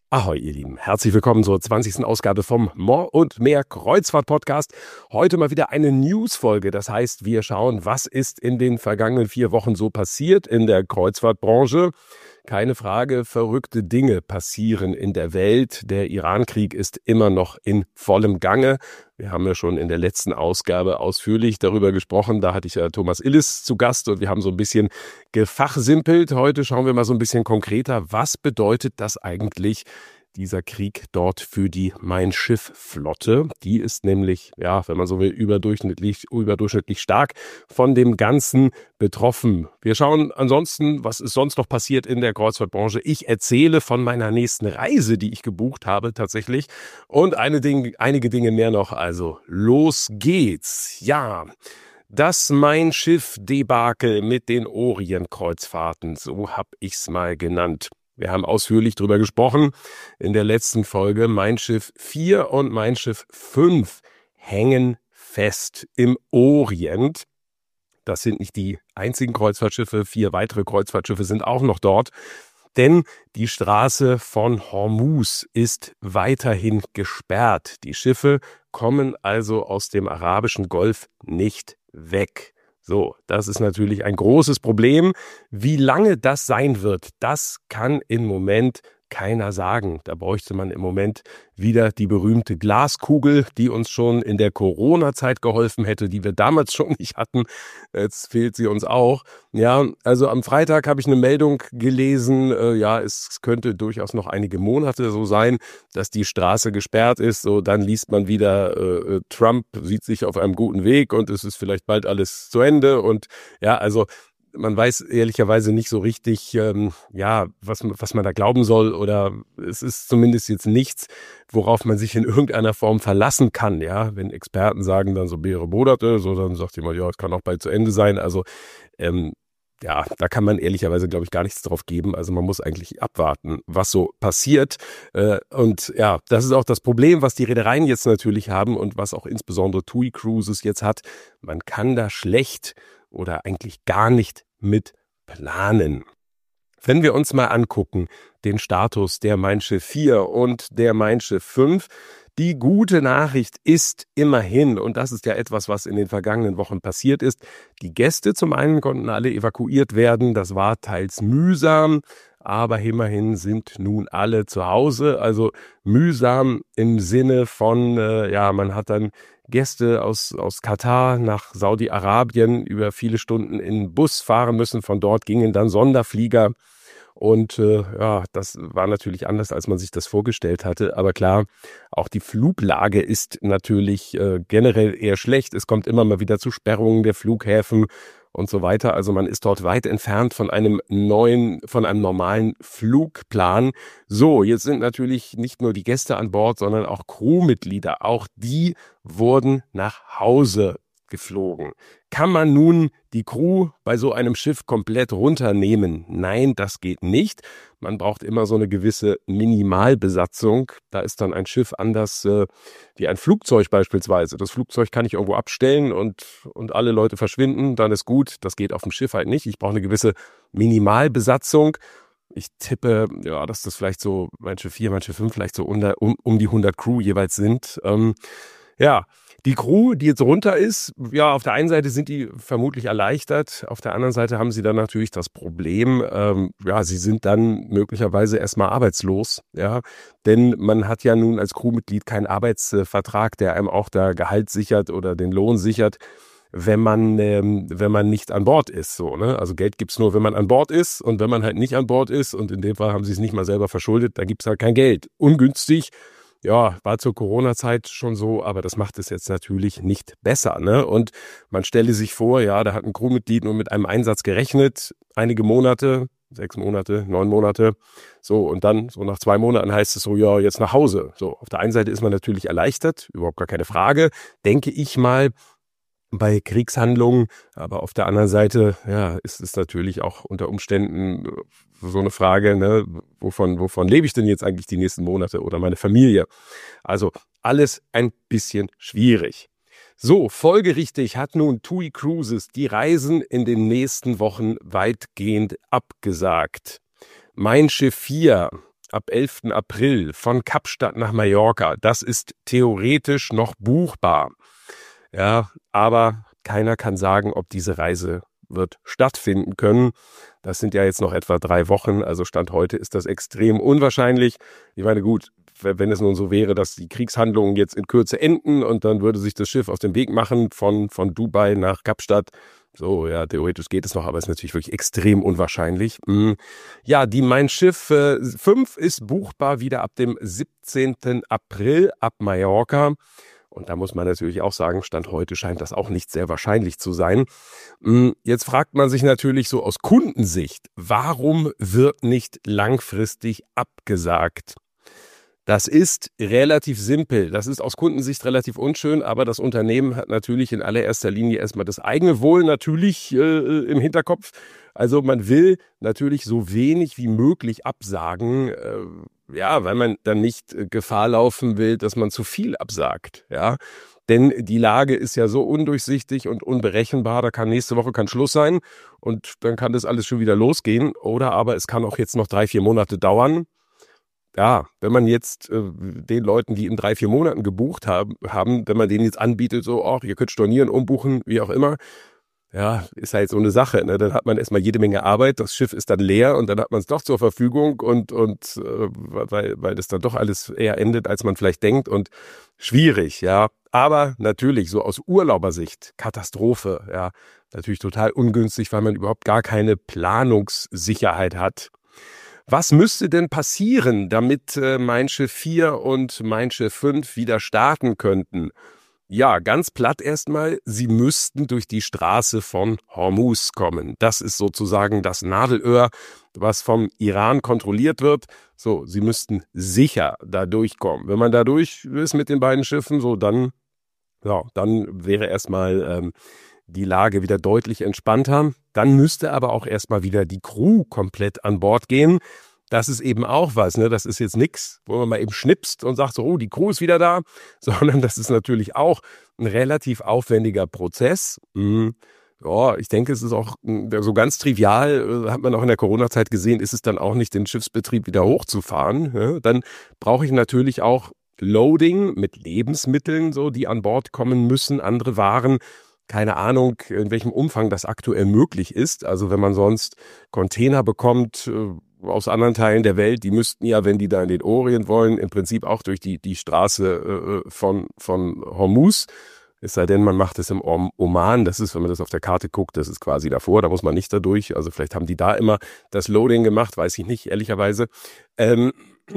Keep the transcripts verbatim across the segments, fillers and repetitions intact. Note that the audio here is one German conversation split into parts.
Ahoi, ihr Lieben. Herzlich willkommen zur zwanzigsten Ausgabe vom More und Mehr Kreuzfahrt-Podcast. Heute mal wieder eine News-Folge. Das heißt, wir schauen, was ist in den vergangenen vier Wochen so passiert in der Kreuzfahrtbranche. Keine Frage, verrückte Dinge passieren in der Welt. Der Iran-Krieg ist immer noch in vollem Gange. Wir haben ja schon in der letzten Ausgabe ausführlich darüber gesprochen. Da hatte ich ja Thomas Illes zu Gast und wir haben so ein bisschen gefachsimpelt. Heute schauen wir mal so ein bisschen konkreter. Was bedeutet das eigentlich, dieser Krieg dort für die Mein-Schiff-Flotte? Die ist nämlich, ja, wenn man so will, überdurchschnittlich, überdurchschnittlich stark von dem Ganzen betroffen. Wir schauen ansonsten, was ist sonst noch passiert in der Kreuzfahrtbranche. Ich erzähle von meiner nächsten Reise, die ich gebucht habe tatsächlich. Und eine Ding, einige Dinge mehr noch. Also los geht's. Ja, das Mein-Schiff-Debakel mit den Orient-Kreuzfahrten, so habe ich's mal genannt. Wir haben ausführlich drüber gesprochen in der letzten Folge. Mein Schiff vier und Mein Schiff fünf hängen fest im Orient. Das sind nicht die einzigen Kreuzfahrtschiffe. Vier weitere Kreuzfahrtschiffe sind auch noch dort. Denn die Straße von Hormuz ist weiterhin gesperrt. Die Schiffe kommen also aus dem arabischen Golf nicht weg. So, das ist natürlich ein großes Problem. Wie lange das sein wird, das kann im Moment keiner sagen. Da bräuchte man im Moment wieder die berühmte Glaskugel, die uns schon in der Corona-Zeit geholfen hätte, die wir damals schon nicht hatten. Jetzt fehlt sie uns auch. Ja, also am Freitag habe ich eine Meldung gelesen, äh, ja, es könnte durchaus noch einige Monate so sein, dass die Straße gesperrt ist. So, dann liest man wieder, äh, Trump sieht sich auf einem guten Weg und es ist vielleicht bald alles zu Ende. Und ja, also man weiß ehrlicherweise nicht so richtig, ähm, ja, was, was man da glauben soll, oder es ist zumindest jetzt nichts, worauf man sich in irgendeiner Form verlassen kann, ja. Wenn Experten sagen dann so mehrere Monate, so dann sagt jemand, ja, es kann auch bald zu Ende sein. Also, ähm, ja, da kann man ehrlicherweise, glaube ich, gar nichts drauf geben. Also man muss eigentlich abwarten, was so passiert. Äh, und ja, das ist auch das Problem, was die Reedereien jetzt natürlich haben und was auch insbesondere T U I Cruises jetzt hat. Man kann da schlecht oder eigentlich gar nicht mit planen. Wenn wir uns mal angucken, den Status der Mein Schiff vier und der Mein Schiff fünf, die gute Nachricht ist immerhin, und das ist ja etwas, was in den vergangenen Wochen passiert ist, die Gäste zum einen konnten alle evakuiert werden, das war teils mühsam, aber immerhin sind nun alle zu Hause, also mühsam im Sinne von, äh, ja, man hat dann Gäste aus, aus Katar nach Saudi-Arabien über viele Stunden in Bus fahren müssen, von dort gingen dann Sonderflieger. Und äh, ja, das war natürlich anders, als man sich das vorgestellt hatte. Aber klar, auch die Fluglage ist natürlich äh, generell eher schlecht. Es kommt immer mal wieder zu Sperrungen der Flughäfen und so weiter. Also man ist dort weit entfernt von einem neuen, von einem normalen Flugplan. So, jetzt sind natürlich nicht nur die Gäste an Bord, sondern auch Crewmitglieder. Auch die wurden nach Hause geflogen. Kann man nun die Crew bei so einem Schiff komplett runternehmen? Nein, das geht nicht. Man braucht immer so eine gewisse Minimalbesatzung. Da ist dann ein Schiff anders äh, wie ein Flugzeug beispielsweise. Das Flugzeug kann ich irgendwo abstellen und, und alle Leute verschwinden, dann ist gut. Das geht auf dem Schiff halt nicht. Ich brauche eine gewisse Minimalbesatzung. Ich tippe, ja, dass das vielleicht so Mein Schiff vier, Mein Schiff fünf vielleicht so unter, um, um die hundert Crew jeweils sind. Ähm, ja, die Crew, die jetzt runter ist, ja, auf der einen Seite sind die vermutlich erleichtert, auf der anderen Seite haben sie dann natürlich das Problem, ähm, ja, sie sind dann möglicherweise erstmal arbeitslos, ja, denn man hat ja nun als Crewmitglied keinen Arbeitsvertrag, der einem auch da Gehalt sichert oder den Lohn sichert, wenn man ähm, wenn man nicht an Bord ist, so, ne? Also Geld gibt's nur, wenn man an Bord ist, und wenn man halt nicht an Bord ist, und in dem Fall haben sie es nicht mal selber verschuldet, dann gibt's halt kein Geld. Ungünstig. Ja, war zur Corona-Zeit schon so, aber das macht es jetzt natürlich nicht besser, ne? Und man stelle sich vor, ja, da hat ein Crewmitglied nur mit einem Einsatz gerechnet, einige Monate, sechs Monate, neun Monate, so, und dann so nach zwei Monaten heißt es so, ja, jetzt nach Hause. So, auf der einen Seite ist man natürlich erleichtert, überhaupt gar keine Frage, denke ich mal, bei Kriegshandlungen, aber auf der anderen Seite, ja, ist es natürlich auch unter Umständen so eine Frage, ne, wovon, wovon lebe ich denn jetzt eigentlich die nächsten Monate oder meine Familie? Also alles ein bisschen schwierig. So, folgerichtig hat nun T U I Cruises die Reisen in den nächsten Wochen weitgehend abgesagt. Mein Schiff vier ab elften April von Kapstadt nach Mallorca. Das ist theoretisch noch buchbar. Ja, aber keiner kann sagen, ob diese Reise wird stattfinden können. Das sind ja jetzt noch etwa drei Wochen, also Stand heute ist das extrem unwahrscheinlich. Ich meine, gut, wenn es nun so wäre, dass die Kriegshandlungen jetzt in Kürze enden und dann würde sich das Schiff auf den Weg machen von, von Dubai nach Kapstadt. So, ja, theoretisch geht es noch, aber ist natürlich wirklich extrem unwahrscheinlich. Ja, die Mein Schiff äh, fünf ist buchbar wieder ab dem siebzehnten April ab Mallorca. Und da muss man natürlich auch sagen, Stand heute scheint das auch nicht sehr wahrscheinlich zu sein. Jetzt fragt man sich natürlich so aus Kundensicht, warum wird nicht langfristig abgesagt? Das ist relativ simpel. Das ist aus Kundensicht relativ unschön, aber das Unternehmen hat natürlich in allererster Linie erstmal das eigene Wohl natürlich äh, im Hinterkopf. Also man will natürlich so wenig wie möglich absagen, äh, ja, weil man dann nicht äh, Gefahr laufen will, dass man zu viel absagt, ja. Denn die Lage ist ja so undurchsichtig und unberechenbar, da kann nächste Woche kann Schluss sein und dann kann das alles schon wieder losgehen. Oder aber es kann auch jetzt noch drei, vier Monate dauern. Ja, wenn man jetzt äh, den Leuten, die in drei, vier Monaten gebucht haben, haben, wenn man denen jetzt anbietet, so, oh, ihr könnt stornieren, umbuchen, wie auch immer, ja, ist halt so eine Sache, ne? Dann hat man erstmal jede Menge Arbeit, das Schiff ist dann leer und dann hat man es doch zur Verfügung und, und äh, weil, weil das dann doch alles eher endet, als man vielleicht denkt und schwierig, ja. Aber natürlich, so aus Urlaubersicht, Katastrophe, ja, natürlich total ungünstig, weil man überhaupt gar keine Planungssicherheit hat. Was müsste denn passieren, damit äh, Mein Schiff vier und Mein Schiff fünf wieder starten könnten? Ja, ganz platt erstmal, sie müssten durch die Straße von Hormuz kommen. Das ist sozusagen das Nadelöhr, was vom Iran kontrolliert wird. So, sie müssten sicher da durchkommen. Wenn man da durch ist mit den beiden Schiffen, so dann, ja, dann wäre erstmal ähm, die Lage wieder deutlich entspannter. Dann müsste aber auch erstmal wieder die Crew komplett an Bord gehen. Das ist eben auch was, ne? Das ist jetzt nichts, wo man mal eben schnipst und sagt so, oh, die Crew ist wieder da, sondern das ist natürlich auch ein relativ aufwendiger Prozess. Mhm. Ja, ich denke, es ist auch so ganz trivial, hat man auch in der Corona-Zeit gesehen, ist es dann auch nicht, den Schiffsbetrieb wieder hochzufahren. Ja? Dann brauche ich natürlich auch Loading mit Lebensmitteln, so, die an Bord kommen müssen, andere Waren. Keine Ahnung, in welchem Umfang das aktuell möglich ist. Also wenn man sonst Container bekommt äh, aus anderen Teilen der Welt, die müssten ja, wenn die da in den Orient wollen, im Prinzip auch durch die, die Straße äh, von, von Hormuz. Es sei denn, man macht es im Oman. Das ist, wenn man das auf der Karte guckt, das ist quasi davor. Da muss man nicht da durch. Also vielleicht haben die da immer das Loading gemacht, weiß ich nicht, ehrlicherweise. Ähm,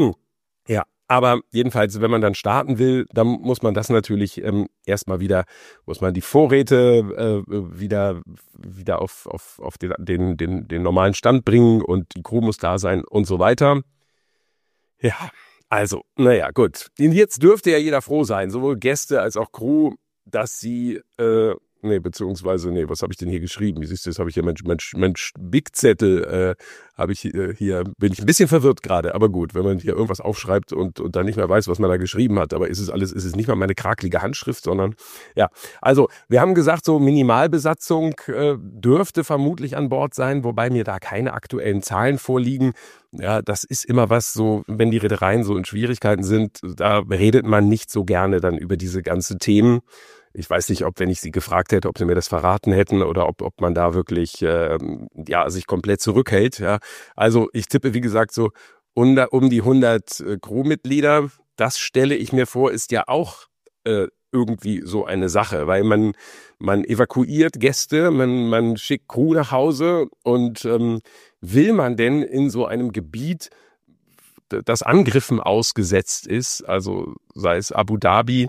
ja. Aber jedenfalls, wenn man dann starten will, dann muss man das natürlich ähm, erstmal wieder, muss man die Vorräte äh, wieder, wieder auf, auf, auf den, den, den, den normalen Stand bringen und die Crew muss da sein und so weiter. Ja, also, naja, gut. Jetzt dürfte ja jeder froh sein, sowohl Gäste als auch Crew, dass sie, äh, nee, beziehungsweise, nee, was habe ich denn hier geschrieben? Wie siehst du, das habe ich hier, Mensch, Mensch, Mensch, Big-Zettel, äh, habe ich äh, hier, bin ich ein bisschen verwirrt gerade, aber gut, wenn man hier irgendwas aufschreibt und, und dann nicht mehr weiß, was man da geschrieben hat, aber ist es alles, ist es nicht mal meine krakelige Handschrift, sondern, ja, also, wir haben gesagt, so Minimalbesatzung äh, dürfte vermutlich an Bord sein, wobei mir da keine aktuellen Zahlen vorliegen. Ja, das ist immer was so, wenn die Reedereien so in Schwierigkeiten sind, da redet man nicht so gerne dann über diese ganzen Themen. Ich weiß nicht, ob, wenn ich sie gefragt hätte, ob sie mir das verraten hätten oder ob, ob man da wirklich äh, ja, sich komplett zurückhält. Ja. Also ich tippe, wie gesagt, so unter, um die hundert äh, Crewmitglieder. Das stelle ich mir vor, ist ja auch äh, irgendwie so eine Sache, weil man, man evakuiert Gäste, man, man schickt Crew nach Hause und ähm, will man denn in so einem Gebiet, das Angriffen ausgesetzt ist, also sei es Abu Dhabi,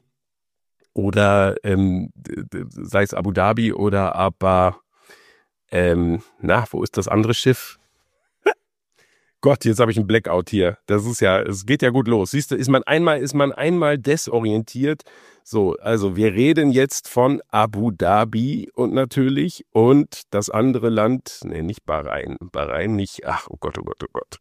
oder ähm, sei es Abu Dhabi oder aber, ähm, na, wo ist das andere Schiff? Gott, jetzt habe ich einen Blackout hier. Das ist ja, es geht ja gut los. Siehst du, ist man einmal, ist man einmal desorientiert. So, also wir reden jetzt von Abu Dhabi und natürlich und das andere Land, nee, nicht Bahrain, Bahrain nicht, ach, oh Gott, oh Gott, oh Gott.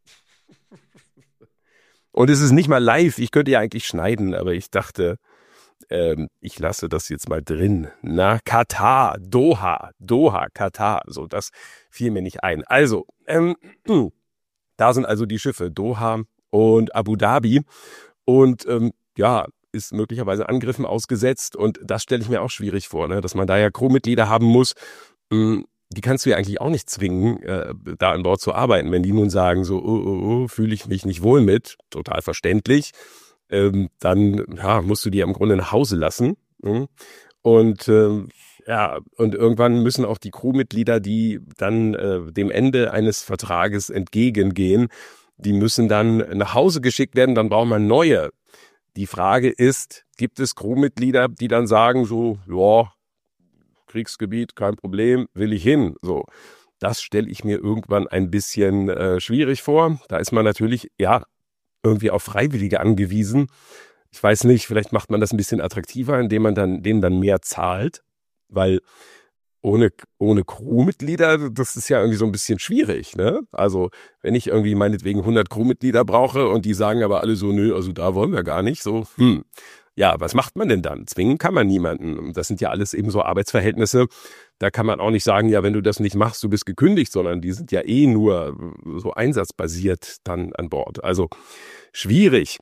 Und es ist nicht mal live, ich könnte ja eigentlich schneiden, aber ich dachte, ähm, ich lasse das jetzt mal drin. Na, Katar, Doha, Doha, Katar, so, das fiel mir nicht ein. Also, ähm, da sind also die Schiffe Doha und Abu Dhabi und ähm, ja, ist möglicherweise Angriffen ausgesetzt und das stelle ich mir auch schwierig vor, ne? Dass man da ja Crewmitglieder haben muss. Mh, die kannst du ja eigentlich auch nicht zwingen, äh, da an Bord zu arbeiten. Wenn die nun sagen, so, oh, oh, oh, fühle ich mich nicht wohl mit, total verständlich, ähm, dann ja, musst du die im Grunde nach Hause lassen. Mh? Und ähm, ja, und irgendwann müssen auch die Crewmitglieder, die dann äh, dem Ende eines Vertrages entgegengehen, die müssen dann nach Hause geschickt werden, dann braucht man neue. Die Frage ist, gibt es Crewmitglieder, die dann sagen so, ja, Kriegsgebiet, kein Problem, will ich hin. So, das stelle ich mir irgendwann ein bisschen äh, schwierig vor. Da ist man natürlich, ja, irgendwie auf Freiwillige angewiesen. Ich weiß nicht, vielleicht macht man das ein bisschen attraktiver, indem man dann denen dann mehr zahlt, weil ohne, ohne Crewmitglieder, das ist ja irgendwie so ein bisschen schwierig, ne? Also, wenn ich irgendwie meinetwegen hundert Crewmitglieder brauche und die sagen aber alle so, nö, also da wollen wir gar nicht, so, hm. Ja, was macht man denn dann? Zwingen kann man niemanden. Das sind ja alles eben so Arbeitsverhältnisse. Da kann man auch nicht sagen, ja, wenn du das nicht machst, du bist gekündigt, sondern die sind ja eh nur so einsatzbasiert dann an Bord. Also schwierig.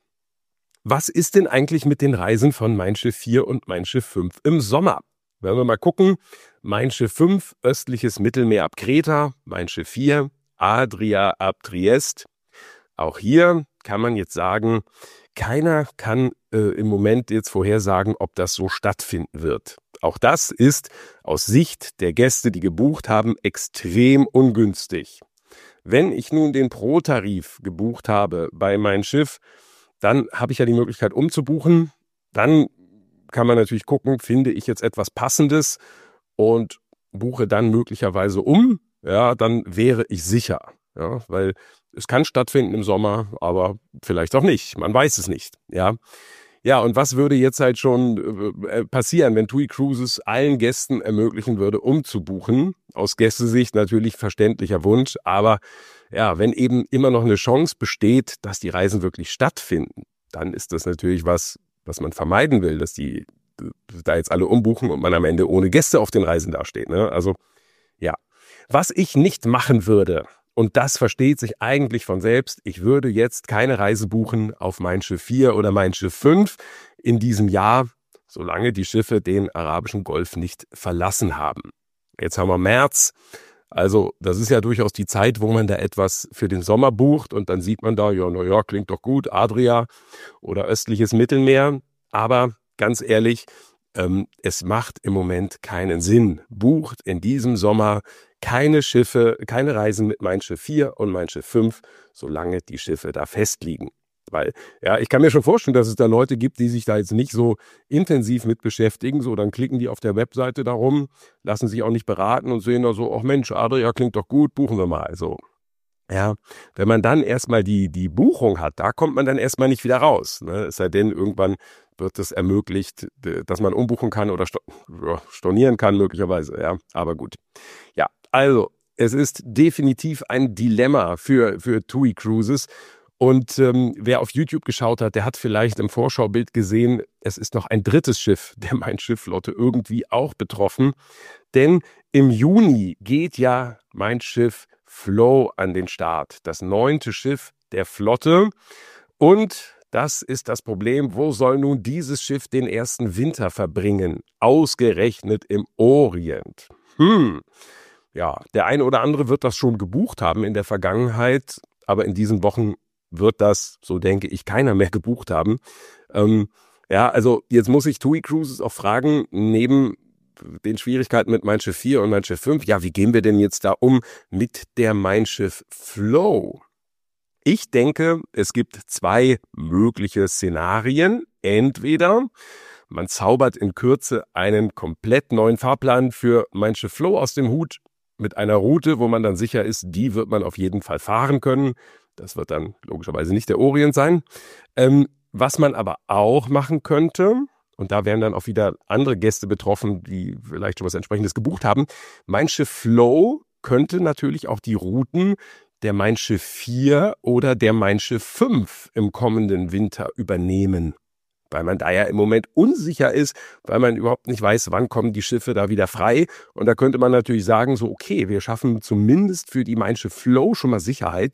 Was ist denn eigentlich mit den Reisen von Mein Schiff vier und Mein Schiff fünf im Sommer? Wenn wir mal gucken, Mein Schiff fünf, östliches Mittelmeer ab Kreta, Mein Schiff vier, Adria ab Triest. Auch hier kann man jetzt sagen, keiner kann äh, im Moment jetzt vorhersagen, ob das so stattfinden wird. Auch das ist aus Sicht der Gäste, die gebucht haben, extrem ungünstig. Wenn ich nun den Pro-Tarif gebucht habe bei Mein Schiff, dann habe ich ja die Möglichkeit umzubuchen. Dann kann man natürlich gucken, finde ich jetzt etwas Passendes und buche dann möglicherweise um. Ja, dann wäre ich sicher. Ja, weil es kann stattfinden im Sommer, aber vielleicht auch nicht. Man weiß es nicht. Ja, ja. Und was würde jetzt halt schon äh, passieren, wenn TUI Cruises allen Gästen ermöglichen würde, umzubuchen? Aus Gästesicht natürlich verständlicher Wunsch, aber ja, wenn eben immer noch eine Chance besteht, dass die Reisen wirklich stattfinden, dann ist das natürlich was, was man vermeiden will, dass die da jetzt alle umbuchen und man am Ende ohne Gäste auf den Reisen dasteht. Ne? Also ja, was ich nicht machen würde. Und das versteht sich eigentlich von selbst. Ich würde jetzt keine Reise buchen auf Mein Schiff vier oder Mein Schiff fünf in diesem Jahr, solange die Schiffe den arabischen Golf nicht verlassen haben. Jetzt haben wir März. Also das ist ja durchaus die Zeit, wo man da etwas für den Sommer bucht. Und dann sieht man da, ja, na ja, klingt doch gut, Adria oder östliches Mittelmeer. Aber ganz ehrlich, ähm, es macht im Moment keinen Sinn. Bucht in diesem Sommer keine Schiffe, keine Reisen mit Mein Schiff vier und Mein Schiff fünf, solange die Schiffe da festliegen. Weil, ja, ich kann mir schon vorstellen, dass es da Leute gibt, die sich da jetzt nicht so intensiv mit beschäftigen. So, dann klicken die auf der Webseite darum, lassen sich auch nicht beraten und sehen da so, ach Mensch, Adria klingt doch gut, buchen wir mal. So. Ja, wenn man dann erstmal die, die Buchung hat, da kommt man dann erstmal nicht wieder raus. Ne? Es sei denn, irgendwann wird es ermöglicht, dass man umbuchen kann oder stornieren kann möglicherweise. Ja, aber gut. Ja, also es ist definitiv ein Dilemma für, für TUI Cruises. Und ähm, wer auf YouTube geschaut hat, der hat vielleicht im Vorschaubild gesehen, es ist noch ein drittes Schiff der Mein Schiff-Flotte irgendwie auch betroffen. Denn im Juni geht ja Mein Schiff Flow an den Start, das neunte Schiff der Flotte. Und das ist das Problem, wo soll nun dieses Schiff den ersten Winter verbringen? Ausgerechnet im Orient. Hm, ja, der eine oder andere wird das schon gebucht haben in der Vergangenheit, aber in diesen Wochen wird das, so denke ich, keiner mehr gebucht haben. Ähm, ja, also jetzt muss ich TUI Cruises auch fragen, neben den Schwierigkeiten mit Mein Schiff vier und Mein Schiff fünf, ja, wie gehen wir denn jetzt da um mit der Mein Schiff Flow? Ich denke, es gibt zwei mögliche Szenarien. Entweder man zaubert in Kürze einen komplett neuen Fahrplan für Mein Schiff Flow aus dem Hut mit einer Route, wo man dann sicher ist, die wird man auf jeden Fall fahren können. Das wird dann logischerweise nicht der Orient sein. Ähm, was man aber auch machen könnte, und da wären dann auch wieder andere Gäste betroffen, die vielleicht schon was Entsprechendes gebucht haben, Mein Schiff Flow könnte natürlich auch die Routen der Mein Schiff vier oder der Mein Schiff fünf im kommenden Winter übernehmen. Weil man da ja im Moment unsicher ist, weil man überhaupt nicht weiß, wann kommen die Schiffe da wieder frei. Und da könnte man natürlich sagen, so okay, wir schaffen zumindest für die Mein Schiff Flow schon mal Sicherheit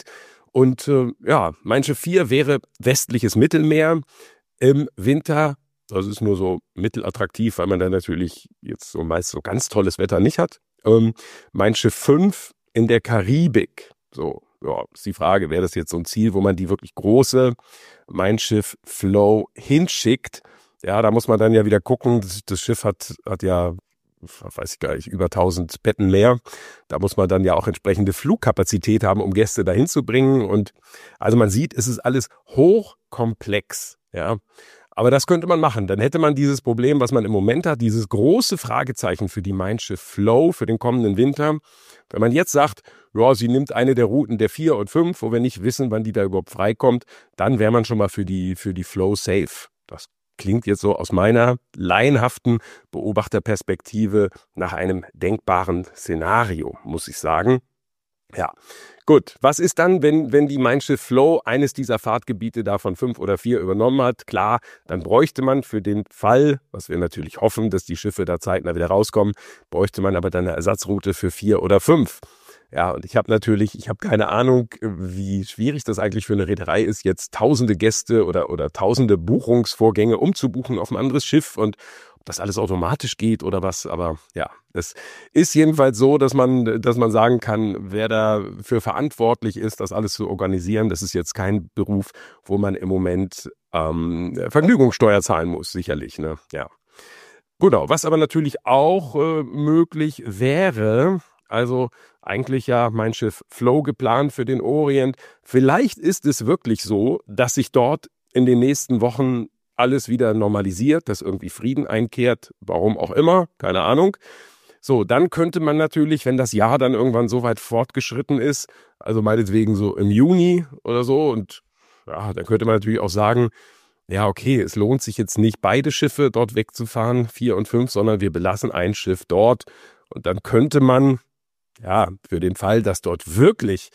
Und äh, ja, Mein Schiff vier wäre westliches Mittelmeer im Winter. Das ist nur so mittelattraktiv, weil man dann natürlich jetzt so meist so ganz tolles Wetter nicht hat. Ähm, Mein Schiff fünf in der Karibik. So, ja, ist die Frage, wäre das jetzt so ein Ziel, wo man die wirklich große Mein Schiff Flow hinschickt? Ja, da muss man dann ja wieder gucken. Das, das Schiff hat, hat ja, weiß ich gar nicht, über tausend Betten mehr. Da muss man dann ja auch entsprechende Flugkapazität haben, um Gäste dahin zu bringen. Und also man sieht, es ist alles hochkomplex, ja. Aber das könnte man machen. Dann hätte man dieses Problem, was man im Moment hat, dieses große Fragezeichen für die Mein Schiff Flow für den kommenden Winter. Wenn man jetzt sagt, ja, sie nimmt eine der Routen der vier und fünf, wo wir nicht wissen, wann die da überhaupt freikommt, dann wäre man schon mal für die, für die Flow safe. Das klingt jetzt so aus meiner laienhaften Beobachterperspektive nach einem denkbaren Szenario, muss ich sagen. Ja, gut. Was ist dann, wenn, wenn die Mein Schiff Flow eines dieser Fahrtgebiete davon fünf oder vier übernommen hat? Klar, dann bräuchte man für den Fall, was wir natürlich hoffen, dass die Schiffe da zeitnah wieder rauskommen, bräuchte man aber dann eine Ersatzroute für vier oder fünf. Ja, und ich habe natürlich, ich habe keine Ahnung, wie schwierig das eigentlich für eine Reederei ist, jetzt tausende Gäste oder, oder tausende Buchungsvorgänge umzubuchen auf ein anderes Schiff und ob das alles automatisch geht oder was. Aber ja, es ist jedenfalls so, dass man, dass man sagen kann, wer dafür verantwortlich ist, das alles zu organisieren, das ist jetzt kein Beruf, wo man im Moment ähm, Vergnügungssteuer zahlen muss, sicherlich, ne? Ja. Genau, was aber natürlich auch äh, möglich wäre, also eigentlich ja Mein Schiff Flow geplant für den Orient. Vielleicht ist es wirklich so, dass sich dort in den nächsten Wochen alles wieder normalisiert, dass irgendwie Frieden einkehrt, warum auch immer, keine Ahnung. So, dann könnte man natürlich, wenn das Jahr dann irgendwann so weit fortgeschritten ist, also meinetwegen so im Juni oder so, und ja, dann könnte man natürlich auch sagen, ja, okay, es lohnt sich jetzt nicht, beide Schiffe dort wegzufahren, vier und fünf, sondern wir belassen ein Schiff dort. Und dann könnte man, ja, für den Fall, dass dort wirklich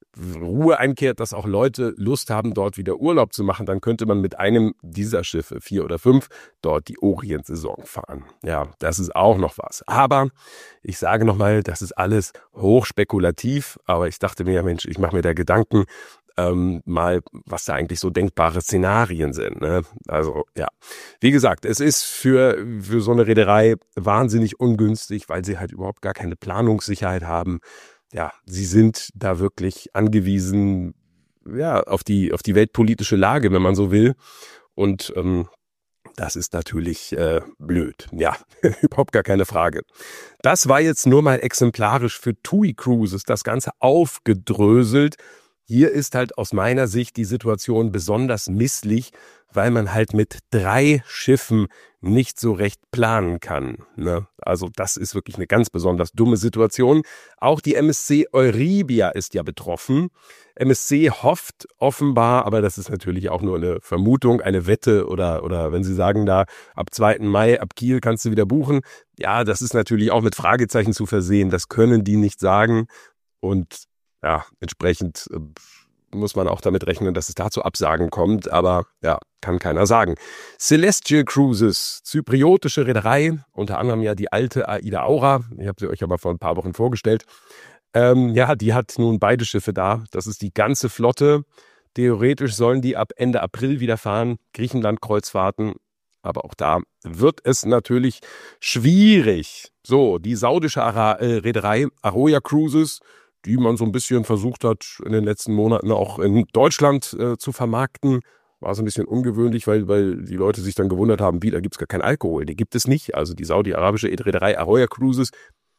Ruhe einkehrt, dass auch Leute Lust haben, dort wieder Urlaub zu machen, dann könnte man mit einem dieser Schiffe, vier oder fünf, dort die Orient-Saison fahren. Ja, das ist auch noch was. Aber ich sage nochmal, das ist alles hochspekulativ, aber ich dachte mir, ja Mensch, ich mache mir da Gedanken, ähm, mal, was da eigentlich so denkbare Szenarien sind. Ne? Also ja, wie gesagt, es ist für, für so eine Reederei wahnsinnig ungünstig, weil sie halt überhaupt gar keine Planungssicherheit haben. Ja, sie sind da wirklich angewiesen, ja, auf die, auf die weltpolitische Lage, wenn man so will. Und ähm, das ist natürlich äh, blöd. Ja, überhaupt gar keine Frage. Das war jetzt nur mal exemplarisch für T U I Cruises, das Ganze aufgedröselt. Hier ist halt aus meiner Sicht die Situation besonders misslich, weil man halt mit drei Schiffen nicht so recht planen kann. Ne? Also das ist wirklich eine ganz besonders dumme Situation. Auch die M S C Euribia ist ja betroffen. M S C hofft offenbar, aber das ist natürlich auch nur eine Vermutung, eine Wette oder, oder wenn Sie sagen, da ab zweiten Mai, ab Kiel kannst du wieder buchen. Ja, das ist natürlich auch mit Fragezeichen zu versehen. Das können die nicht sagen. Und ja, entsprechend äh, muss man auch damit rechnen, dass es da zu Absagen kommt, aber ja, kann keiner sagen. Celestial Cruises, zypriotische Reederei, unter anderem ja die alte AIDA Aura, ich habe sie euch aber vor ein paar Wochen vorgestellt. Ähm, ja, die hat nun beide Schiffe da, das ist die ganze Flotte. Theoretisch sollen die ab Ende April wieder fahren, Griechenland-Kreuzfahrten, aber auch da wird es natürlich schwierig. So, die saudische Ara- äh, Reederei Aroya Cruises, die man so ein bisschen versucht hat, in den letzten Monaten auch in Deutschland äh, zu vermarkten. War so ein bisschen ungewöhnlich, weil, weil die Leute sich dann gewundert haben, wie, da gibt's gar keinen Alkohol. Den gibt es nicht. Also die saudi-arabische Reederei Aroya Cruises,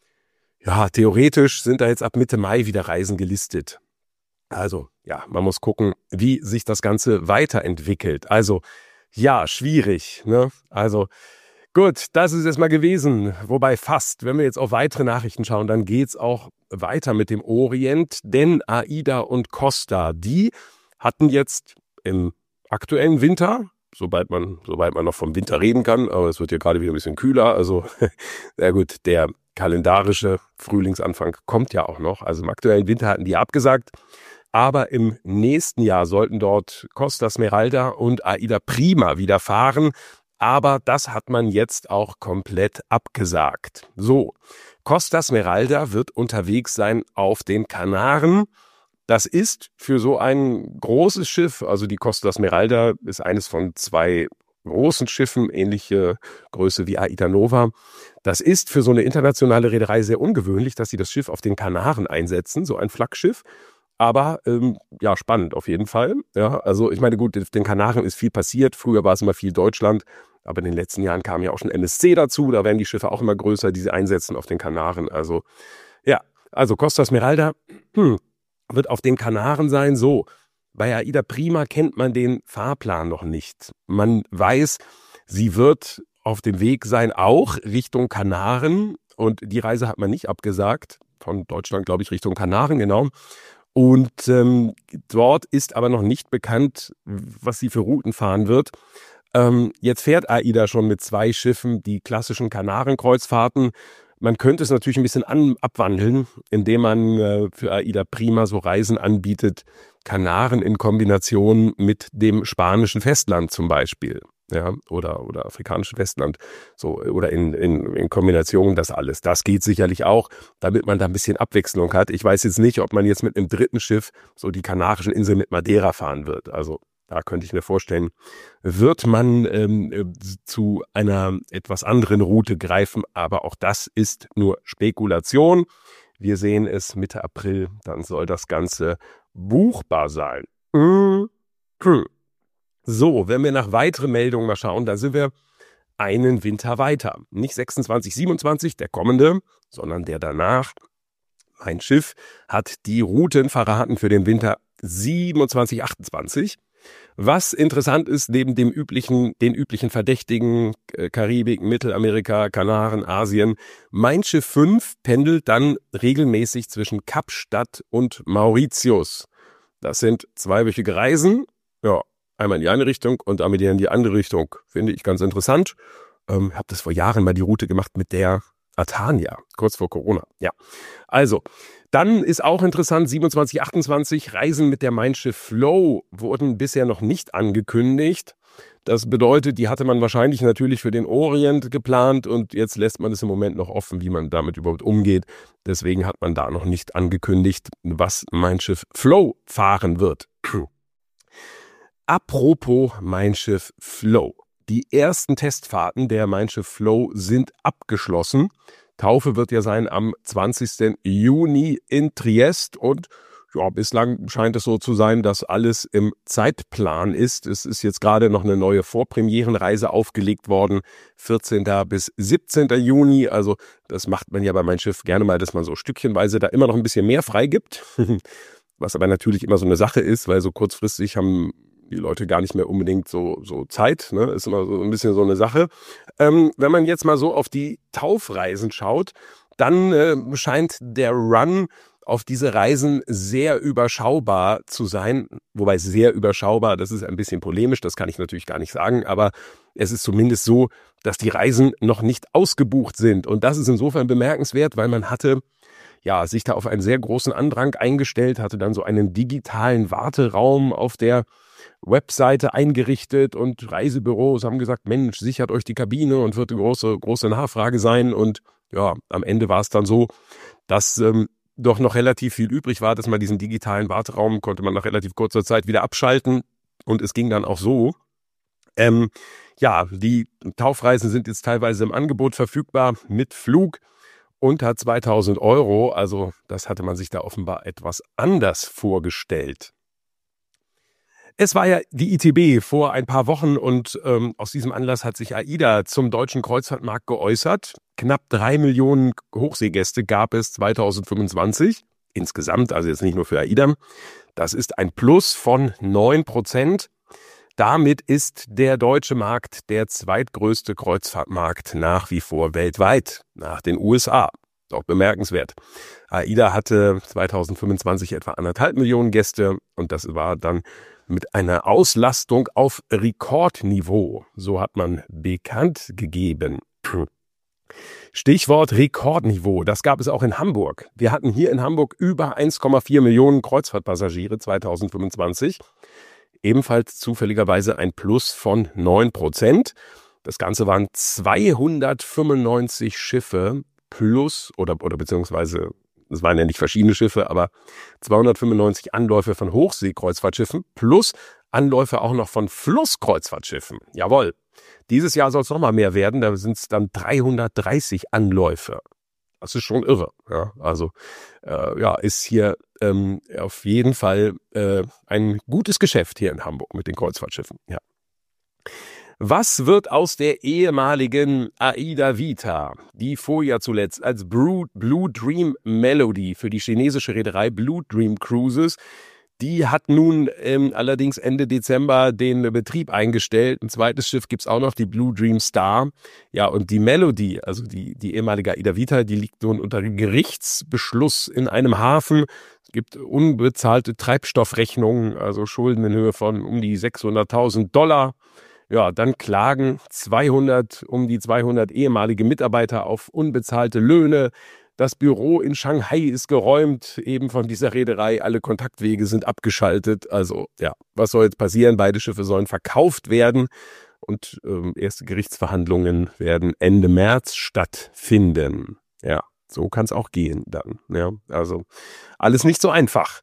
ja, theoretisch sind da jetzt ab Mitte Mai wieder Reisen gelistet. Also, ja, man muss gucken, wie sich das Ganze weiterentwickelt. Also, ja, schwierig, ne? Also, gut, das ist es mal gewesen. Wobei fast, wenn wir jetzt auf weitere Nachrichten schauen, dann geht's auch weiter mit dem Orient. Denn AIDA und Costa, die hatten jetzt im aktuellen Winter, sobald man, sobald man noch vom Winter reden kann, aber es wird ja gerade wieder ein bisschen kühler, also sehr gut, der kalendarische Frühlingsanfang kommt ja auch noch. Also im aktuellen Winter hatten die abgesagt. Aber im nächsten Jahr sollten dort Costa Smeralda und AIDA Prima wieder fahren. Aber das hat man jetzt auch komplett abgesagt. So, Costa Smeralda wird unterwegs sein auf den Kanaren. Das ist für so ein großes Schiff, also die Costa Smeralda ist eines von zwei großen Schiffen, ähnliche Größe wie Aida Nova. Das ist für so eine internationale Reederei sehr ungewöhnlich, dass sie das Schiff auf den Kanaren einsetzen, so ein Flaggschiff. Aber ähm, ja, spannend auf jeden Fall. Ja, also ich meine, gut, auf den Kanaren ist viel passiert. Früher war es immer viel Deutschland, aber in den letzten Jahren kam ja auch schon N S C dazu. Da werden die Schiffe auch immer größer, die sie einsetzen auf den Kanaren. Also ja, also Costa Smeralda hm, wird auf den Kanaren sein. So, bei Aida Prima kennt man den Fahrplan noch nicht. Man weiß, sie wird auf dem Weg sein, auch Richtung Kanaren. Und die Reise hat man nicht abgesagt. Von Deutschland, glaube ich, Richtung Kanaren, genau. Und ähm, dort ist aber noch nicht bekannt, was sie für Routen fahren wird. Ähm, jetzt fährt Aida schon mit zwei Schiffen die klassischen Kanarenkreuzfahrten. Man könnte es natürlich ein bisschen an, abwandeln, indem man äh, für Aida Prima so Reisen anbietet, Kanaren in Kombination mit dem spanischen Festland zum Beispiel. Ja, oder, oder afrikanischen Festland, so, oder in, in, in Kombination das alles. Das geht sicherlich auch, damit man da ein bisschen Abwechslung hat. Ich weiß jetzt nicht, ob man jetzt mit einem dritten Schiff so die Kanarischen Inseln mit Madeira fahren wird. Also da könnte ich mir vorstellen, wird man ähm, zu einer etwas anderen Route greifen. Aber auch das ist nur Spekulation. Wir sehen es Mitte April, dann soll das Ganze buchbar sein. Mhm. Hm. So, wenn wir nach weiteren Meldungen mal schauen, da sind wir einen Winter weiter. Nicht sechsundzwanzig, siebenundzwanzig, der kommende, sondern der danach. Mein Schiff hat die Routen verraten für den Winter siebenundzwanzig, achtundzwanzig. Was interessant ist, neben dem üblichen, den üblichen Verdächtigen, äh, Karibik, Mittelamerika, Kanaren, Asien, Mein Schiff fünf pendelt dann regelmäßig zwischen Kapstadt und Mauritius. Das sind zweiwöchige Reisen, ja, einmal in die eine Richtung und einmal in die andere Richtung. Finde ich ganz interessant. Ähm, habe das vor Jahren mal die Route gemacht mit der Atania, kurz vor Corona. Ja, also, dann ist auch interessant, siebenundzwanzig, achtundzwanzig, Reisen mit der Mein Schiff Flow wurden bisher noch nicht angekündigt. Das bedeutet, die hatte man wahrscheinlich natürlich für den Orient geplant und jetzt lässt man es im Moment noch offen, wie man damit überhaupt umgeht. Deswegen hat man da noch nicht angekündigt, was Mein Schiff Flow fahren wird. Apropos Mein Schiff Flow. Die ersten Testfahrten der Mein Schiff Flow sind abgeschlossen. Taufe wird ja sein am zwanzigsten Juni in Triest und ja, bislang scheint es so zu sein, dass alles im Zeitplan ist. Es ist jetzt gerade noch eine neue Vorpremierenreise aufgelegt worden, vierzehnten bis siebzehnten Juni. Also das macht man ja bei Mein Schiff gerne mal, dass man so stückchenweise da immer noch ein bisschen mehr freigibt. Was aber natürlich immer so eine Sache ist, weil so kurzfristig haben die Leute gar nicht mehr unbedingt so, so Zeit, ne? Ist immer so ein bisschen so eine Sache. Ähm, wenn man jetzt mal so auf die Taufreisen schaut, dann äh, scheint der Run auf diese Reisen sehr überschaubar zu sein. Wobei sehr überschaubar, das ist ein bisschen polemisch, das kann ich natürlich gar nicht sagen, aber es ist zumindest so, dass die Reisen noch nicht ausgebucht sind. Und das ist insofern bemerkenswert, weil man hatte ja sich da auf einen sehr großen Andrang eingestellt, hatte dann so einen digitalen Warteraum auf der Webseite eingerichtet und Reisebüros haben gesagt, Mensch, sichert euch die Kabine und wird eine große, große Nachfrage sein. Und ja, am Ende war es dann so, dass ähm, doch noch relativ viel übrig war, dass man diesen digitalen Warteraum konnte man nach relativ kurzer Zeit wieder abschalten und es ging dann auch so. Ähm, ja, die Taufreisen sind jetzt teilweise im Angebot verfügbar mit Flug unter zweitausend Euro. Also das hatte man sich da offenbar etwas anders vorgestellt. Es war ja die I T B vor ein paar Wochen und ähm, aus diesem Anlass hat sich Aida zum deutschen Kreuzfahrtmarkt geäußert. Knapp drei Millionen Hochseegäste gab es zweitausendfünfundzwanzig. Insgesamt, also jetzt nicht nur für Aida. Das ist ein Plus von neun Prozent. Damit ist der deutsche Markt der zweitgrößte Kreuzfahrtmarkt nach wie vor weltweit, nach den U S A. Auch bemerkenswert. Aida hatte zweitausendfünfundzwanzig etwa anderthalb Millionen Gäste und das war dann mit einer Auslastung auf Rekordniveau. So hat man bekannt gegeben. Stichwort Rekordniveau. Das gab es auch in Hamburg. Wir hatten hier in Hamburg über eins Komma vier Millionen Kreuzfahrtpassagiere zweitausendfünfundzwanzig. Ebenfalls zufälligerweise ein Plus von neun Prozent. Das Ganze waren zweihundertfünfundneunzig Schiffe plus oder, oder beziehungsweise es waren ja nicht verschiedene Schiffe, aber zweihundertfünfundneunzig Anläufe von Hochseekreuzfahrtschiffen plus Anläufe auch noch von Flusskreuzfahrtschiffen. Jawohl. Dieses Jahr soll es noch mal mehr werden, da sind es dann dreihundertdreißig Anläufe. Das ist schon irre. Ja, also äh, ja, ist hier ähm, auf jeden Fall äh, ein gutes Geschäft hier in Hamburg mit den Kreuzfahrtschiffen. Ja. Was wird aus der ehemaligen Aida Vita, die fuhr ja zuletzt als Blue Dream Melody für die chinesische Reederei Blue Dream Cruises? Die hat nun ähm, allerdings Ende Dezember den Betrieb eingestellt. Ein zweites Schiff gibt's auch noch, die Blue Dream Star. Ja, und die Melody, also die, die ehemalige Aida Vita, die liegt nun unter Gerichtsbeschluss in einem Hafen. Es gibt unbezahlte Treibstoffrechnungen, also Schulden in Höhe von um die sechshunderttausend Dollar. Ja, dann klagen zweihundert, um die zweihundert ehemalige Mitarbeiter auf unbezahlte Löhne. Das Büro in Shanghai ist geräumt, eben von dieser Reederei. Alle Kontaktwege sind abgeschaltet. Also ja, was soll jetzt passieren? Beide Schiffe sollen verkauft werden und ähm, erste Gerichtsverhandlungen werden Ende März stattfinden. Ja, so kann es auch gehen dann. Ja, also alles nicht so einfach.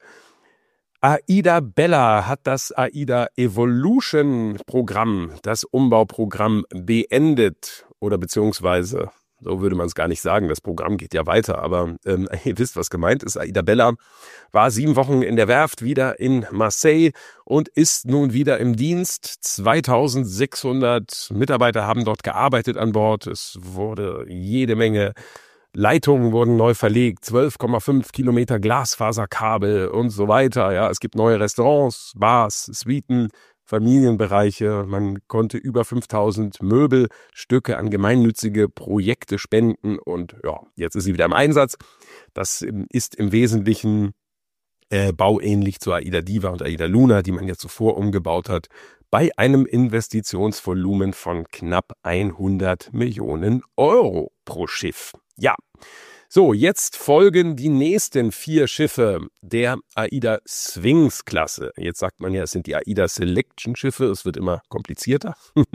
Aida Bella hat das Aida Evolution Programm, das Umbauprogramm beendet oder beziehungsweise, so würde man es gar nicht sagen, das Programm geht ja weiter, aber ähm, ihr wisst, was gemeint ist. Aida Bella war sieben Wochen in der Werft, wieder in Marseille und ist nun wieder im Dienst. zweitausendsechshundert Mitarbeiter haben dort gearbeitet an Bord. Es wurde jede Menge Leitungen wurden neu verlegt, zwölf Komma fünf Kilometer Glasfaserkabel und so weiter. Ja, es gibt neue Restaurants, Bars, Suiten, Familienbereiche. Man konnte über fünftausend Möbelstücke an gemeinnützige Projekte spenden und ja, jetzt ist sie wieder im Einsatz. Das ist im Wesentlichen äh, bauähnlich zu Aida Diva und Aida Luna, die man ja zuvor umgebaut hat, bei einem Investitionsvolumen von knapp hundert Millionen Euro pro Schiff. Ja, so, jetzt folgen die nächsten vier Schiffe der Aida Sphinx-Klasse. Jetzt sagt man ja, es sind die Aida Selection-Schiffe, es wird immer komplizierter.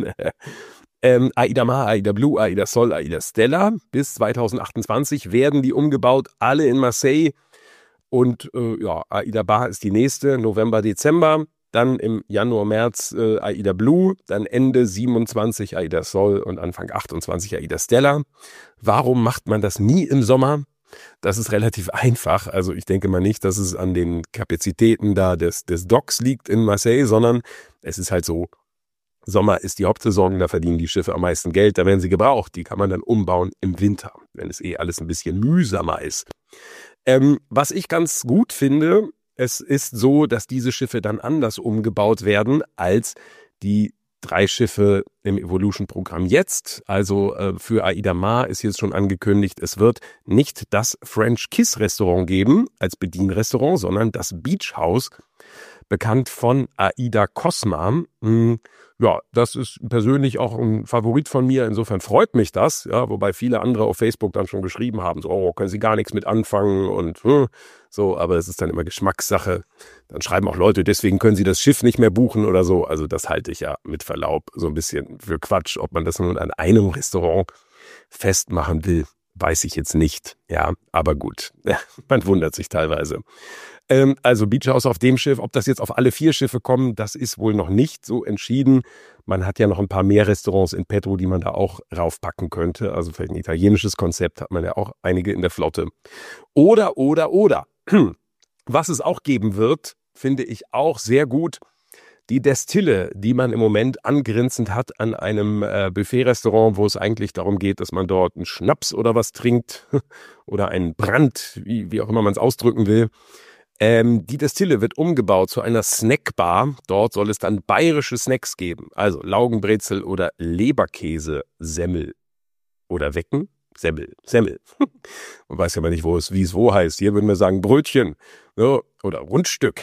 ähm, Aida Mar, Aida Blue, Aida Sol, Aida Stella. Bis zweitausendachtundzwanzig werden die umgebaut, alle in Marseille. Und äh, ja, Aida Bar ist die nächste, November, Dezember. Dann im Januar, März äh, Aida Blue, dann Ende siebenundzwanzig Aida Sol und Anfang achtundzwanzig Aida Stella. Warum macht man das nie im Sommer? Das ist relativ einfach. Also ich denke mal nicht, dass es an den Kapazitäten da des, des Docks liegt in Marseille, sondern es ist halt so, Sommer ist die Hauptsaison, da verdienen die Schiffe am meisten Geld, da werden sie gebraucht. Die kann man dann umbauen im Winter, wenn es eh alles ein bisschen mühsamer ist. Ähm, was ich ganz gut finde, es ist so, dass diese Schiffe dann anders umgebaut werden als die drei Schiffe im Evolution-Programm jetzt. Also äh, für Aida Mar ist jetzt schon angekündigt, es wird nicht das French Kiss Restaurant geben als Bedienrestaurant, sondern das Beach House, bekannt von Aida Cosma. Hm, ja, das ist persönlich auch ein Favorit von mir. Insofern freut mich das. Ja, wobei viele andere auf Facebook dann schon geschrieben haben, so, oh, können Sie gar nichts mit anfangen und hm, so. Aber es ist dann immer Geschmackssache. Dann schreiben auch Leute, deswegen können Sie das Schiff nicht mehr buchen oder so. Also das halte ich ja mit Verlaub so ein bisschen für Quatsch. Ob man das nun an einem Restaurant festmachen will, weiß ich jetzt nicht. Ja, aber gut. Ja, man wundert sich teilweise. Ähm, also Beach House auf dem Schiff, ob das jetzt auf alle vier Schiffe kommen, das ist wohl noch nicht so entschieden. Man hat ja noch ein paar mehr Restaurants in petto, die man da auch raufpacken könnte. Also vielleicht ein italienisches Konzept hat man ja auch einige in der Flotte. Oder, oder, oder. Was es auch geben wird, finde ich auch sehr gut, die Destille, die man im Moment angrenzend hat an einem äh, Buffet-Restaurant, wo es eigentlich darum geht, dass man dort einen Schnaps oder was trinkt oder einen Brand, wie, wie auch immer man es ausdrücken will. Ähm, die Destille wird umgebaut zu einer Snackbar. Dort soll es dann bayerische Snacks geben. Also Laugenbrezel oder Leberkäse, Semmel oder Wecken. Semmel, Semmel. Man weiß ja mal nicht, wo es, wie es wo heißt. Hier würden wir sagen Brötchen, ja, oder Rundstück.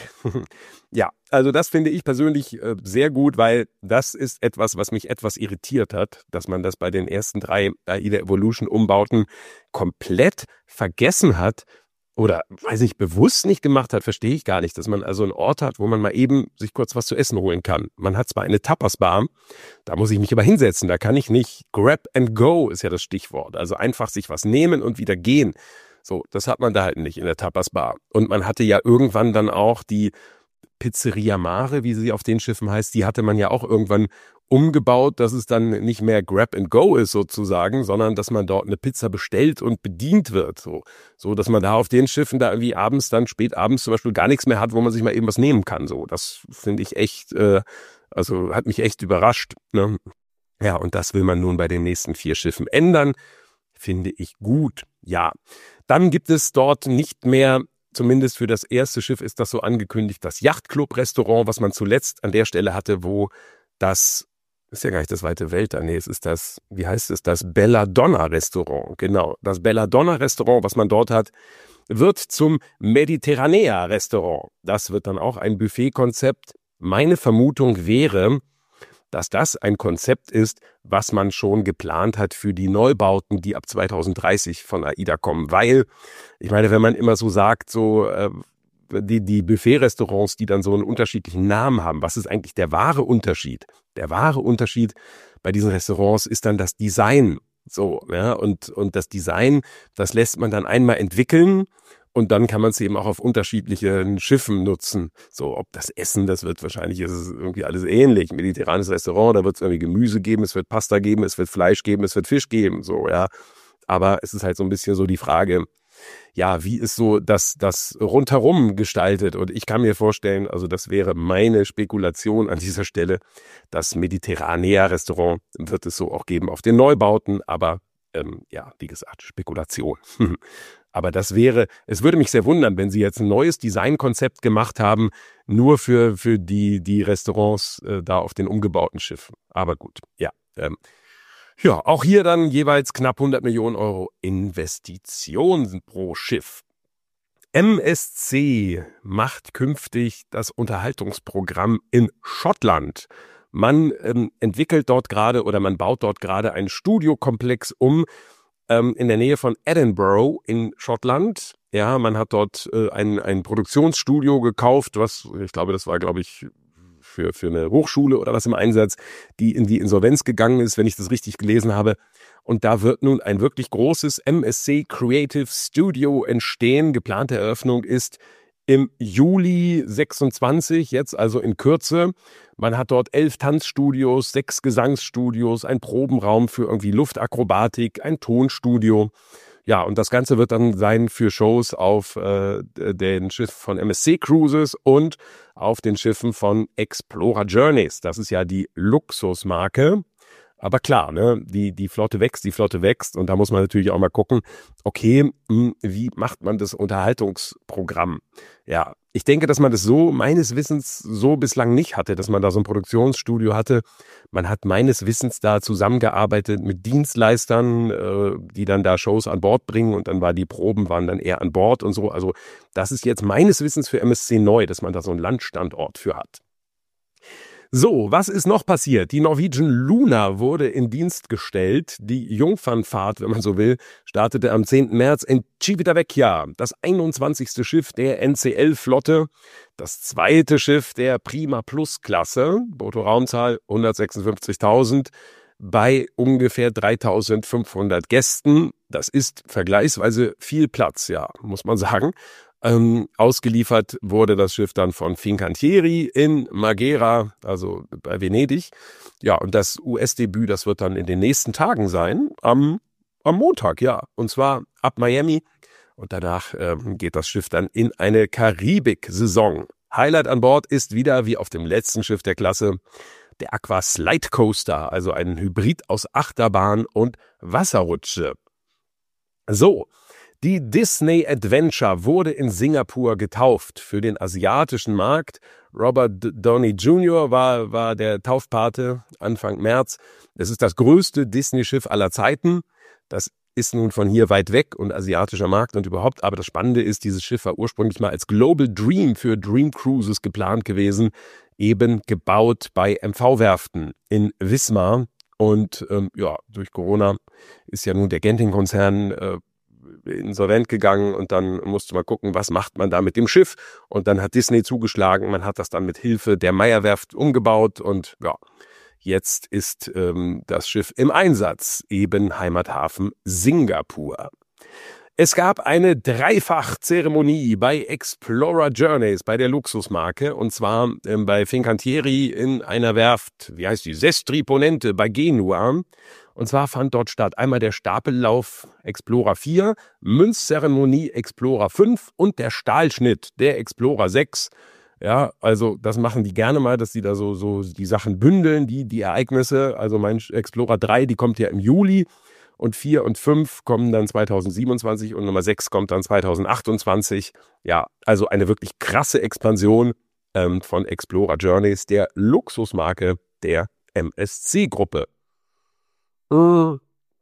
Ja, also das finde ich persönlich äh, sehr gut, weil das ist etwas, was mich etwas irritiert hat, dass man das bei den ersten drei Aida Evolution Umbauten komplett vergessen hat oder, weiß ich, bewusst nicht gemacht hat, verstehe ich gar nicht, dass man also einen Ort hat, wo man mal eben sich kurz was zu essen holen kann. Man hat zwar eine Tapas-Bar, da muss ich mich aber hinsetzen, da kann ich nicht, Grab and Go ist ja das Stichwort, also einfach sich was nehmen und wieder gehen. So, das hat man da halt nicht in der Tapas-Bar. Und man hatte ja irgendwann dann auch die Pizzeria Mare, wie sie auf den Schiffen heißt, die hatte man ja auch irgendwann umgebaut, dass es dann nicht mehr Grab and Go ist sozusagen, sondern dass man dort eine Pizza bestellt und bedient wird. So, so dass man da auf den Schiffen da irgendwie abends, dann spät abends zum Beispiel gar nichts mehr hat, wo man sich mal eben was nehmen kann. So, das finde ich echt, äh, also hat mich echt überrascht. Ne? Ja, und das will man nun bei den nächsten vier Schiffen ändern. Finde ich gut. Ja, dann gibt es dort nicht mehr, zumindest für das erste Schiff ist das so angekündigt, das Yachtclub-Restaurant, was man zuletzt an der Stelle hatte, wo das, ist ja gar nicht das Weite Welt da, nee, es ist das, wie heißt es, das Belladonna-Restaurant, genau. Das Belladonna-Restaurant, was man dort hat, wird zum Mediterranea-Restaurant. Das wird dann auch ein Buffet-Konzept. Meine Vermutung wäre, dass das ein Konzept ist, was man schon geplant hat für die Neubauten, die ab zweitausenddreißig von AIDA kommen. Weil, ich meine, wenn man immer so sagt, so äh, die, die Buffet-Restaurants, die dann so einen unterschiedlichen Namen haben, was ist eigentlich der wahre Unterschied? Der wahre Unterschied bei diesen Restaurants ist dann das Design. So, ja, und, und das Design, das lässt man dann einmal entwickeln. Und dann kann man es eben auch auf unterschiedlichen Schiffen nutzen. So, ob das Essen, das wird wahrscheinlich, ist es irgendwie alles ähnlich. Mediterranes Restaurant, da wird es irgendwie Gemüse geben, es wird Pasta geben, es wird Fleisch geben, es wird Fisch geben, so, ja. Aber es ist halt so ein bisschen so die Frage, ja, wie ist so das, das rundherum gestaltet? Und ich kann mir vorstellen, also das wäre meine Spekulation an dieser Stelle, das Mediterranea-Restaurant wird es so auch geben auf den Neubauten, aber ähm, ja, wie gesagt, Spekulation. Aber das wäre, es würde mich sehr wundern, wenn Sie jetzt ein neues Designkonzept gemacht haben, nur für, für die, die Restaurants äh, da auf den umgebauten Schiffen. Aber gut, ja. Ähm, ja, auch hier dann jeweils knapp hundert Millionen Euro Investitionen pro Schiff. M S C macht künftig das Unterhaltungsprogramm in Schottland. Man ähm, entwickelt dort gerade oder man baut dort gerade einen Studiokomplex um, in der Nähe von Edinburgh in Schottland. Ja, man hat dort äh, ein, ein Produktionsstudio gekauft, was, ich glaube, das war, glaube ich, für, für eine Hochschule oder was im Einsatz, die in die Insolvenz gegangen ist, wenn ich das richtig gelesen habe. Und da wird nun ein wirklich großes M S C Creative Studio entstehen. Geplante Eröffnung ist im Juli sechsundzwanzig, jetzt also in Kürze. Man hat dort elf Tanzstudios, sechs Gesangsstudios, ein Probenraum für irgendwie Luftakrobatik, ein Tonstudio. Ja, und das Ganze wird dann sein für Shows auf äh, den Schiffen von M S C Cruises und auf den Schiffen von Explorer Journeys. Das ist ja die Luxusmarke. Aber klar, ne, die, die Flotte wächst, die Flotte wächst. Und da muss man natürlich auch mal gucken, okay, mh, wie macht man das Unterhaltungsprogramm? Ja, ich denke, dass man das so, meines Wissens, so bislang nicht hatte, dass man da so ein Produktionsstudio hatte. Man hat meines Wissens da zusammengearbeitet mit Dienstleistern, äh, die dann da Shows an Bord bringen. Und dann war die Proben, waren dann eher an Bord und so. Also das ist jetzt meines Wissens für M S C neu, dass man da so einen Landstandort für hat. So, was ist noch passiert? Die Norwegian Luna wurde in Dienst gestellt. Die Jungfernfahrt, wenn man so will, startete am zehnten März in Civitavecchia, das einundzwanzigste Schiff der N C L-Flotte, das zweite Schiff der Prima Plus-Klasse, Bruttoraumzahl hundertsechsundfünfzigtausend, bei ungefähr dreitausendfünfhundert Gästen. Das ist vergleichsweise viel Platz, ja, muss man sagen. Ähm, ausgeliefert wurde das Schiff dann von Fincantieri in Marghera, also bei Venedig. Ja, und das U S-Debüt, das wird dann in den nächsten Tagen sein, am, am Montag, ja. Und zwar ab Miami. Und danach ähm, geht das Schiff dann in eine Karibik-Saison. Highlight an Bord ist wieder, wie auf dem letzten Schiff der Klasse, der Aqua Slide Coaster, also ein Hybrid aus Achterbahn und Wasserrutsche. So. Die Disney Adventure wurde in Singapur getauft für den asiatischen Markt. Robert Downey Junior war, war der Taufpate Anfang März. Es ist das größte Disney-Schiff aller Zeiten. Das ist nun von hier weit weg und asiatischer Markt und überhaupt. Aber das Spannende ist, dieses Schiff war ursprünglich mal als Global Dream für Dream Cruises geplant gewesen, eben gebaut bei M V-Werften in Wismar. Und ähm, ja, durch Corona ist ja nun der Genting-Konzern äh, insolvent gegangen und dann musste man gucken, was macht man da mit dem Schiff, und dann hat Disney zugeschlagen, man hat das dann mit Hilfe der Meyer-Werft umgebaut und ja, jetzt ist ähm, das Schiff im Einsatz, eben Heimathafen Singapur. Es gab eine Dreifach-Zeremonie bei Explorer Journeys, bei der Luxusmarke, und zwar ähm, bei Fincantieri in einer Werft, wie heißt die, Sestri Ponente bei Genua. Und zwar fand dort statt einmal der Stapellauf Explorer vier, Münzzeremonie Explorer fünf und der Stahlschnitt der Explorer sechs. Ja, also das machen die gerne mal, dass die da so, so die Sachen bündeln, die, die Ereignisse. Also mein Explorer drei, die kommt ja im Juli. Und vier und fünf kommen dann zweitausendsiebenundzwanzig und Nummer sechs kommt dann zweitausendachtundzwanzig. Ja, also eine wirklich krasse Expansion ähm, von Explorer Journeys, der Luxusmarke der M S C-Gruppe. So,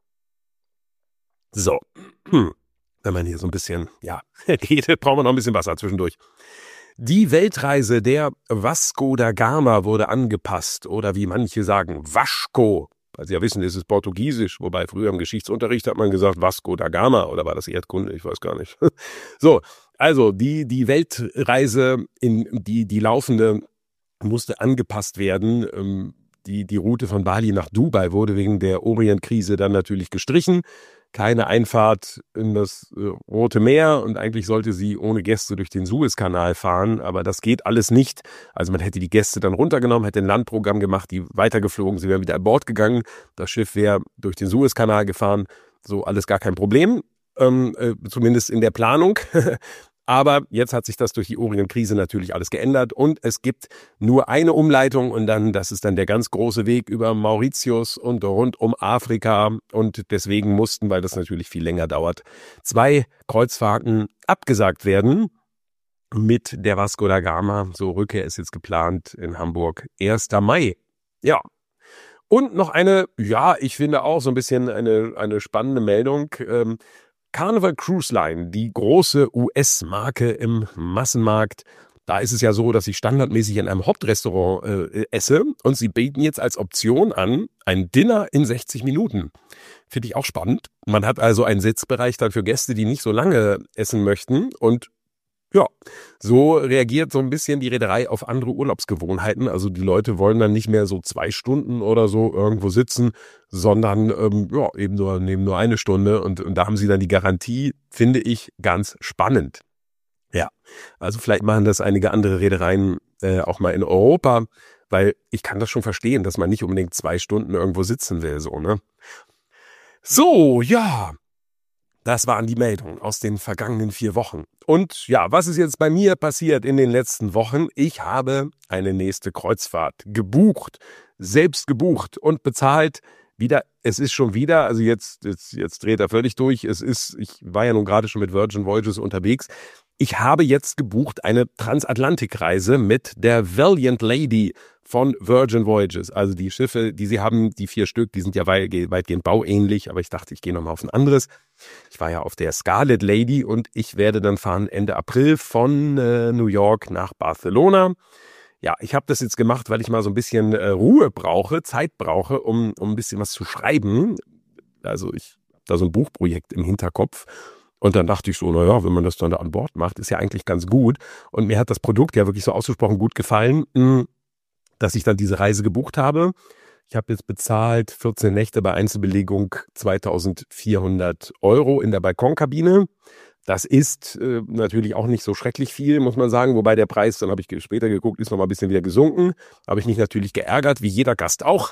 hm. Wenn man hier so ein bisschen, ja, redet, brauchen wir noch ein bisschen Wasser zwischendurch. Die Weltreise der Vasco da Gama wurde angepasst, oder wie manche sagen, Vasco. Weil Sie ja wissen, es ist Portugiesisch, wobei früher im Geschichtsunterricht hat man gesagt Vasco da Gama, oder war das Erdkunde? Ich weiß gar nicht. So, also die, die Weltreise, in die, die laufende, musste angepasst werden. Die, die Route von Bali nach Dubai wurde wegen der Orient-Krise dann natürlich gestrichen. Keine Einfahrt in das äh, Rote Meer, und eigentlich sollte sie ohne Gäste durch den Suezkanal fahren, aber das geht alles nicht. Also man hätte die Gäste dann runtergenommen, hätte ein Landprogramm gemacht, die weitergeflogen, sie wären wieder an Bord gegangen, das Schiff wäre durch den Suezkanal gefahren, so alles gar kein Problem, ähm, äh, zumindest in der Planung. Aber jetzt hat sich das durch die Orient-Krise natürlich alles geändert, und es gibt nur eine Umleitung, und dann, das ist dann der ganz große Weg über Mauritius und rund um Afrika, und deswegen mussten, weil das natürlich viel länger dauert, zwei Kreuzfahrten abgesagt werden mit der Vasco da Gama. So, Rückkehr ist jetzt geplant in Hamburg, erster Mai. Ja. Und noch eine, ja, ich finde auch so ein bisschen eine, eine spannende Meldung. Ähm, Carnival Cruise Line, die große U S-Marke im Massenmarkt. Da ist es ja so, dass ich standardmäßig in einem Hauptrestaurant äh, esse, und sie bieten jetzt als Option an ein Dinner in sechzig Minuten. Finde ich auch spannend. Man hat also einen Sitzbereich dann für Gäste, die nicht so lange essen möchten, und ja, so reagiert so ein bisschen die Reederei auf andere Urlaubsgewohnheiten. Also die Leute wollen dann nicht mehr so zwei Stunden oder so irgendwo sitzen, sondern ähm, ja, eben nur, nehmen nur eine Stunde, und, und da haben sie dann die Garantie, finde ich ganz spannend. Ja, also vielleicht machen das einige andere Reedereien äh, auch mal in Europa, weil ich kann das schon verstehen, dass man nicht unbedingt zwei Stunden irgendwo sitzen will, so, ne? So, ja. Das waren die Meldungen aus den vergangenen vier Wochen. Und ja, was ist jetzt bei mir passiert in den letzten Wochen? Ich habe eine nächste Kreuzfahrt gebucht, selbst gebucht und bezahlt. Wieder, es ist schon wieder, also jetzt, jetzt, jetzt dreht er völlig durch. Es ist, ich war ja nun gerade schon mit Virgin Voyages unterwegs. Ich habe jetzt gebucht eine Transatlantikreise mit der Valiant Lady von Virgin Voyages. Also die Schiffe, die sie haben, die vier Stück, die sind ja weitgehend bauähnlich, aber ich dachte, ich gehe nochmal auf ein anderes. Ich war ja auf der Scarlet Lady, und ich werde dann fahren Ende April von äh, New York nach Barcelona. Ja, ich habe das jetzt gemacht, weil ich mal so ein bisschen äh, Ruhe brauche, Zeit brauche, um, um ein bisschen was zu schreiben. Also ich habe da so ein Buchprojekt im Hinterkopf. Und dann dachte ich so, naja, wenn man das dann da an Bord macht, ist ja eigentlich ganz gut. Und mir hat das Produkt ja wirklich so ausgesprochen gut gefallen, dass ich dann diese Reise gebucht habe. Ich habe jetzt bezahlt vierzehn Nächte bei Einzelbelegung zweitausendvierhundert Euro in der Balkonkabine. Das ist äh, natürlich auch nicht so schrecklich viel, muss man sagen. Wobei der Preis, dann habe ich später geguckt, ist noch mal ein bisschen wieder gesunken. Habe ich mich natürlich geärgert, wie jeder Gast auch.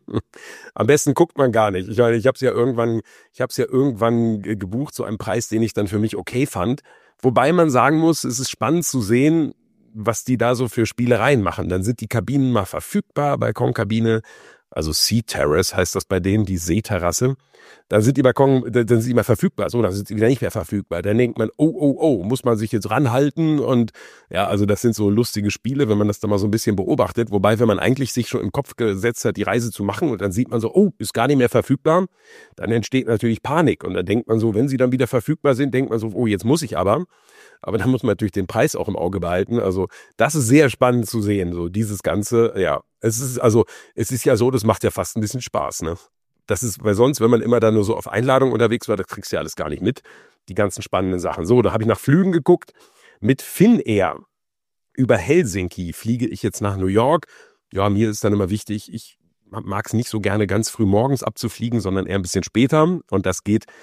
Am besten guckt man gar nicht. Ich meine, ich habe es ja irgendwann, ich habe es ja irgendwann gebucht zu einem Preis, den ich dann für mich okay fand. Wobei man sagen muss, es ist spannend zu sehen, was die da so für Spielereien machen. Dann sind die Kabinen mal verfügbar, Balkonkabine. Also Sea Terrace heißt das bei denen, die Seeterrasse. Dann sind die Balkon, dann sind die mal verfügbar. So, dann sind sie wieder nicht mehr verfügbar. Dann denkt man, oh, oh, oh, muss man sich jetzt ranhalten? Und ja, also das sind so lustige Spiele, wenn man das da mal so ein bisschen beobachtet. Wobei, wenn man eigentlich sich schon im Kopf gesetzt hat, die Reise zu machen, und dann sieht man so, oh, ist gar nicht mehr verfügbar, dann entsteht natürlich Panik. Und dann denkt man so, wenn sie dann wieder verfügbar sind, denkt man so, oh, jetzt muss ich aber. Aber dann muss man natürlich den Preis auch im Auge behalten. Also das ist sehr spannend zu sehen, so dieses Ganze. Ja, es ist also, es ist ja so, das macht ja fast ein bisschen Spaß, ne? Das ist, weil sonst, wenn man immer da nur so auf Einladung unterwegs war, da kriegst du ja alles gar nicht mit, die ganzen spannenden Sachen. So, da habe ich nach Flügen geguckt. Mit Finnair über Helsinki fliege ich jetzt nach New York. Ja, mir ist dann immer wichtig, ich mag es nicht so gerne ganz früh morgens abzufliegen, sondern eher ein bisschen später. Und das geht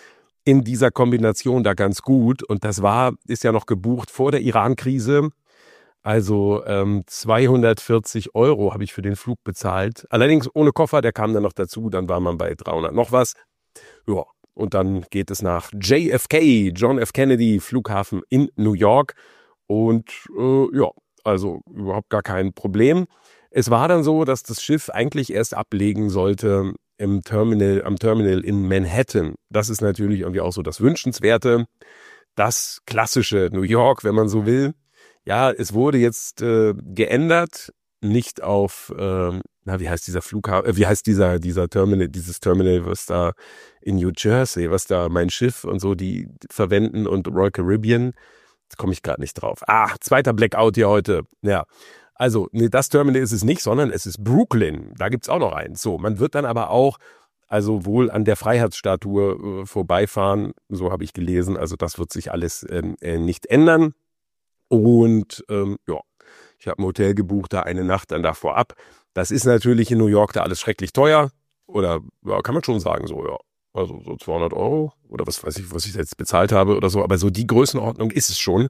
in dieser Kombination da ganz gut. Und das war, ist ja noch gebucht vor der Iran-Krise. Also ähm, zweihundertvierzig Euro habe ich für den Flug bezahlt. Allerdings ohne Koffer, der kam dann noch dazu. Dann war man bei dreihundert noch was. Ja, und dann geht es nach J F K, John F. Kennedy Flughafen in New York. Und äh, ja, also überhaupt gar kein Problem. Es war dann so, dass das Schiff eigentlich erst ablegen sollte im Terminal, am Terminal in Manhattan. Das ist natürlich irgendwie auch so das Wünschenswerte, das klassische New York, wenn man so will. Ja, es wurde jetzt äh, geändert, nicht auf, äh, na, wie heißt dieser Flughafen, äh, wie heißt dieser, dieser Terminal, dieses Terminal, was da in New Jersey, was da Mein Schiff und so, die verwenden und Royal Caribbean. Jetzt komme ich gerade nicht drauf. Ah, zweiter Blackout hier heute. Ja. Also, nee, das Terminal ist es nicht, sondern es ist Brooklyn. Da gibt's auch noch eins. So, man wird dann aber auch, also wohl an der Freiheitsstatue äh, vorbeifahren. So habe ich gelesen. Also das wird sich alles ähm, äh, nicht ändern. Und ähm, ja, ich habe ein Hotel gebucht, da eine Nacht dann da vorab. Das ist natürlich in New York da alles schrecklich teuer. Oder ja, kann man schon sagen so, ja. Also so zweihundert Euro oder was weiß ich, was ich jetzt bezahlt habe oder so. Aber so die Größenordnung ist es schon.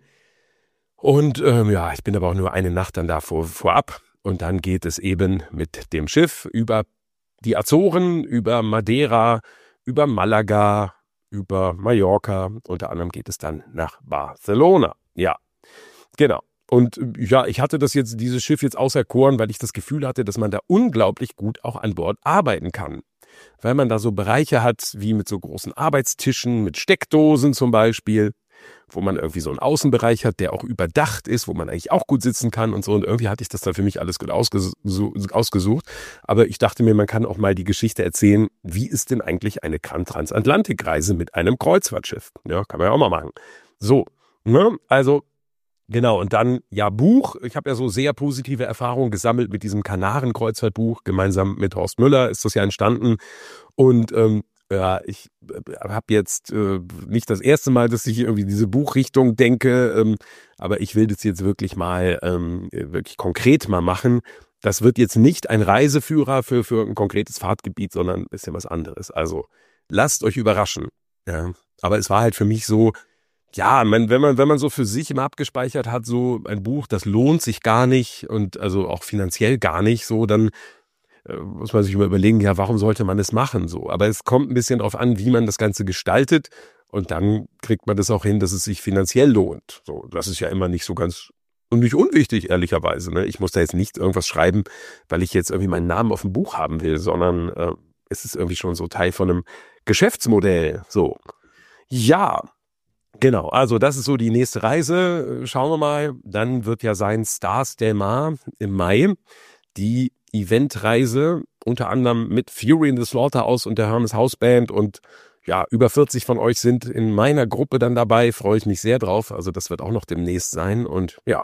Und ähm, ja, ich bin aber auch nur eine Nacht dann da vor, vorab. Und dann geht es eben mit dem Schiff über die Azoren, über Madeira, über Malaga, über Mallorca. Unter anderem geht es dann nach Barcelona. Ja, genau. Und ja, ich hatte das jetzt, dieses Schiff jetzt auserkoren, weil ich das Gefühl hatte, dass man da unglaublich gut auch an Bord arbeiten kann. Weil man da so Bereiche hat, wie mit so großen Arbeitstischen, mit Steckdosen zum Beispiel, wo man irgendwie so einen Außenbereich hat, der auch überdacht ist, wo man eigentlich auch gut sitzen kann und so. Und irgendwie hatte ich das dann für mich alles gut ausgesucht. ausgesucht. Aber ich dachte mir, man kann auch mal die Geschichte erzählen, wie ist denn eigentlich eine Transatlantikreise mit einem Kreuzfahrtschiff? Ja, kann man ja auch mal machen. So, ne? Also genau, und dann, ja, Buch. Ich habe ja so sehr positive Erfahrungen gesammelt mit diesem Kanaren-Kreuzfahrtbuch. Gemeinsam mit Horst Müller ist das ja entstanden. Und ähm, ja, ich habe jetzt äh, nicht das erste Mal, dass ich irgendwie diese Buchrichtung denke, ähm, aber ich will das jetzt wirklich mal, ähm, wirklich konkret mal machen. Das wird jetzt nicht ein Reiseführer für, für ein konkretes Fahrtgebiet, sondern ein bisschen was anderes. Also lasst euch überraschen. Ja, aber es war halt für mich so, ja, man, wenn man, wenn man so für sich immer abgespeichert hat, so ein Buch, das lohnt sich gar nicht und also auch finanziell gar nicht, so, dann äh, muss man sich immer überlegen, ja, warum sollte man es machen, so. Aber es kommt ein bisschen drauf an, wie man das Ganze gestaltet und dann kriegt man das auch hin, dass es sich finanziell lohnt. So, das ist ja immer nicht so ganz und nicht unwichtig, ehrlicherweise, ne? Ich muss da jetzt nicht irgendwas schreiben, weil ich jetzt irgendwie meinen Namen auf dem Buch haben will, sondern äh, es ist irgendwie schon so Teil von einem Geschäftsmodell, so. Ja. Genau, also das ist so die nächste Reise. Schauen wir mal. Dann wird ja sein Stars Del Mar im Mai, die Eventreise, unter anderem mit Fury in the Slaughterhouse und der Hermes House Band. Und ja, über vierzig von euch sind in meiner Gruppe dann dabei. Freue ich mich sehr drauf. Also das wird auch noch demnächst sein. Und ja,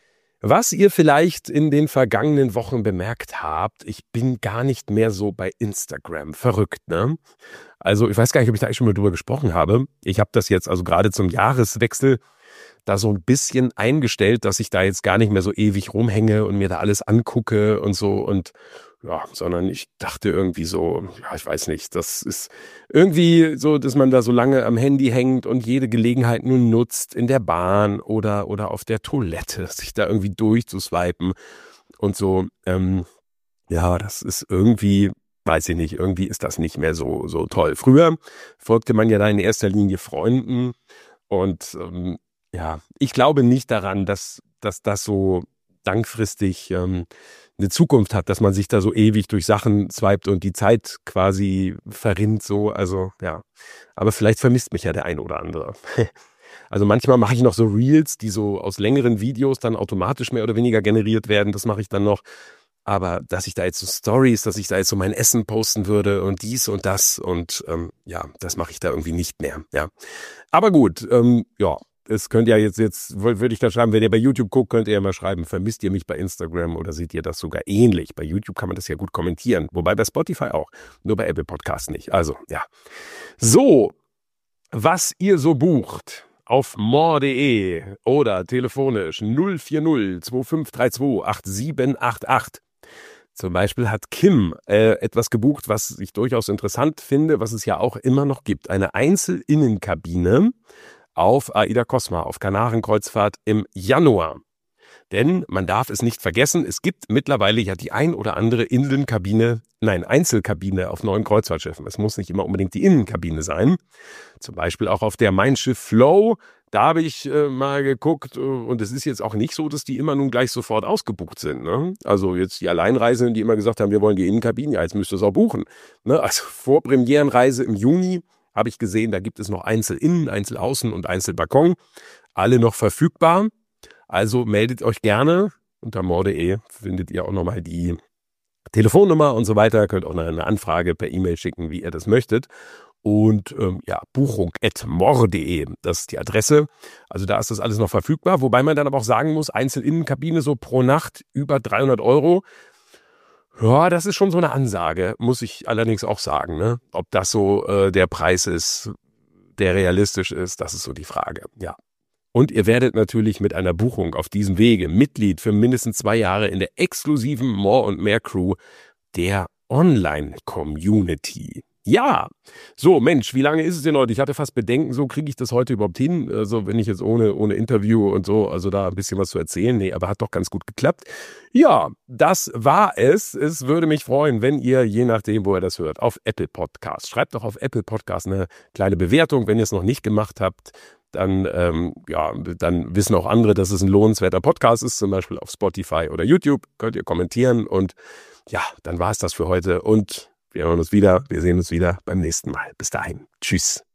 was ihr vielleicht in den vergangenen Wochen bemerkt habt, ich bin gar nicht mehr so bei Instagram. Verrückt, ne? Also ich weiß gar nicht, ob ich da eigentlich schon mal drüber gesprochen habe. Ich habe das jetzt also gerade zum Jahreswechsel da so ein bisschen eingestellt, dass ich da jetzt gar nicht mehr so ewig rumhänge und mir da alles angucke und so und ja, sondern ich dachte irgendwie so, ja, ich weiß nicht, das ist irgendwie so, dass man da so lange am Handy hängt und jede Gelegenheit nur nutzt, in der Bahn oder oder auf der Toilette, sich da irgendwie durchzuswipen und so. Ähm, ja, das ist irgendwie, weiß ich nicht, irgendwie ist das nicht mehr so so toll. Früher folgte man ja da in erster Linie Freunden und ähm, ja, ich glaube nicht daran, dass dass das so langfristig ähm, eine Zukunft hat, dass man sich da so ewig durch Sachen swiped und die Zeit quasi verrinnt so, also ja. Aber vielleicht vermisst mich ja der ein oder andere. Also manchmal mache ich noch so Reels, die so aus längeren Videos dann automatisch mehr oder weniger generiert werden, das mache ich dann noch. Aber dass ich da jetzt so Stories, dass ich da jetzt so mein Essen posten würde und dies und das und ähm, ja, das mache ich da irgendwie nicht mehr, ja. Aber gut, ähm, ja. Es könnt ja jetzt, jetzt würde ich da schreiben, wenn ihr bei YouTube guckt, könnt ihr ja mal schreiben, vermisst ihr mich bei Instagram oder seht ihr das sogar ähnlich? Bei YouTube kann man das ja gut kommentieren, wobei bei Spotify auch, nur bei Apple Podcasts nicht. Also, ja. So, was ihr so bucht auf more punkt de oder telefonisch null vier null zwei fünf drei zwei acht sieben acht acht. Zum Beispiel hat Kim äh, etwas gebucht, was ich durchaus interessant finde, was es ja auch immer noch gibt. Eine Einzelinnenkabine auf Aida Cosma, auf Kanarenkreuzfahrt im Januar. Denn man darf es nicht vergessen, es gibt mittlerweile ja die ein oder andere Innenkabine, nein, Einzelkabine auf neuen Kreuzfahrtschiffen. Es muss nicht immer unbedingt die Innenkabine sein. Zum Beispiel auch auf der Mein Schiff Flow. Da habe ich äh, mal geguckt äh, und es ist jetzt auch nicht so, dass die immer nun gleich sofort ausgebucht sind. Ne? Also jetzt die Alleinreisenden, die immer gesagt haben, wir wollen die Innenkabine, ja, jetzt müsst ihr es auch buchen. Ne? Also vor Premierenreise im Juni habe ich gesehen, da gibt es noch Einzelinnen, Einzelaußen und Einzelbalkon. Alle noch verfügbar. Also meldet euch gerne. Unter more punkt de findet ihr auch nochmal die Telefonnummer und so weiter. Könnt auch eine Anfrage per E-Mail schicken, wie ihr das möchtet. Und ähm, ja, buchung at more punkt de, das ist die Adresse. Also da ist das alles noch verfügbar. Wobei man dann aber auch sagen muss, Einzelinnenkabine so pro Nacht über dreihundert Euro. Ja, das ist schon so eine Ansage, muss ich allerdings auch sagen. Ne? Ob das so äh, der Preis ist, der realistisch ist, das ist so die Frage. Ja. Und ihr werdet natürlich mit einer Buchung auf diesem Wege Mitglied für mindestens zwei Jahre in der exklusiven More und Mehr Crew der Online-Community. Ja, so Mensch, wie lange ist es denn heute? Ich hatte fast Bedenken, so kriege ich das heute überhaupt hin, also wenn ich jetzt ohne ohne Interview und so, also da ein bisschen was zu erzählen, nee, aber hat doch ganz gut geklappt. Ja, das war es. Es würde mich freuen, wenn ihr, je nachdem, wo ihr das hört, auf Apple Podcast, schreibt doch auf Apple Podcast eine kleine Bewertung, wenn ihr es noch nicht gemacht habt. Dann, ähm, ja, dann wissen auch andere, dass es ein lohnenswerter Podcast ist, zum Beispiel auf Spotify oder YouTube. Könnt ihr kommentieren und ja, dann war es das für heute und wir hören uns wieder, wir sehen uns wieder beim nächsten Mal. Bis dahin. Tschüss.